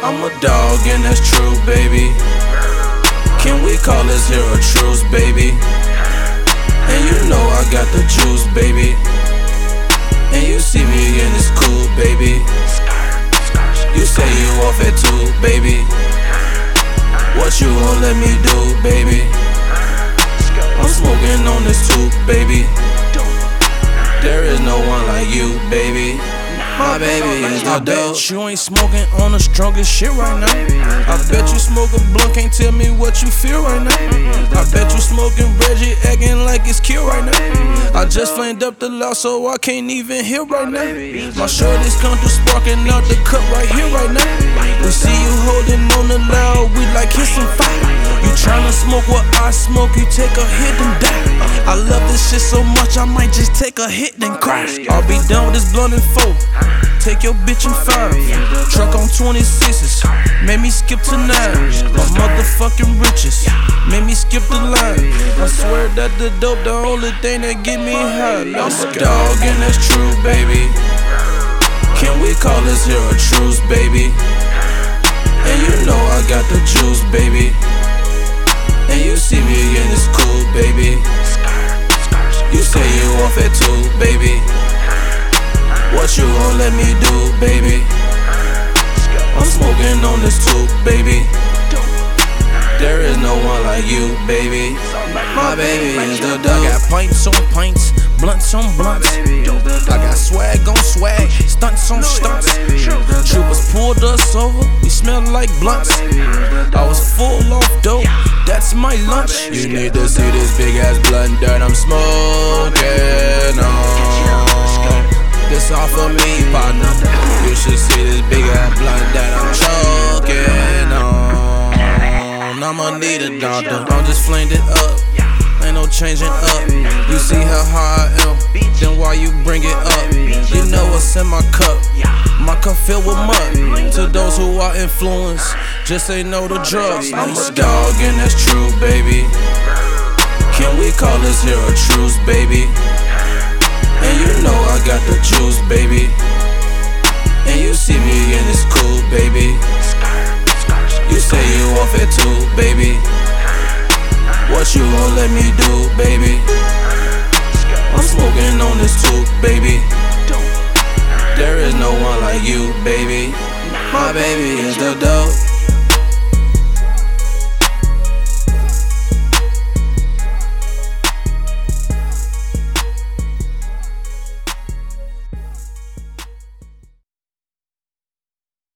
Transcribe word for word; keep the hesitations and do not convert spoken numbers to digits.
I'm a dog and that's true, baby. Can we call this here a truce, baby? And you know I got the juice, baby. And you see me and it's cool, baby. You say you off at two, baby. What you gon' let me do, baby? I'm smoking on this too, baby. There is no one like you, baby. My baby is the dope. I bet you ain't smoking on the strongest shit right now. I bet you smoke a blunt, can't tell me what you feel right now. I bet you smoking Reggie, acting like it's kill right now. I just flamed up the loud, so I can't even hear right now. My shirt is come through sparking out the cup right here right now. We see you holding on the loud, we like hissing fire. You tryna smoke what I smoke, you take a hit and die. I love this shit so much, I might just take a hit and cry. I'll be done with this blunt in four. Take your bitch in five. Truck on twenty-sixes, made me skip to nine. My motherfucking riches made me skip the line. I swear that the dope the only thing that get me high. I'm a dog and that's true, baby. Can we call this here a truce, baby? And you know I got the juice, baby. And you see me and it's cool, baby. You say you off at two, baby. What you gon' let me do, baby? I'm smoking on this too, baby. There is no one like you, baby. My baby is the dope. I got pints on pints, blunts on blunts. I got swag on swag, stunts on stunts. Troopers pulled us over, we smell like blunts. I was full off dope, that's my lunch. You need to see this big ass blunt that I'm smoking on. This all for me, partner. You should see this big ass blunt that I'm choking on. I'ma need a doctor. I just flamed it up, ain't no changing up. You see how high I am, then why you bring it up? You know what's in my cup, my cup filled with mud. To those who are influenced, just say no to drugs. I'm a dog and that's true, baby. Can we call this here a truce, baby? And you know I got the juice, baby. And you see me and it's cool, baby. You say you off at two, baby. What you gon' let me do, baby? I'm smoking on this too, baby. There is no one like you, baby. My baby is the dope.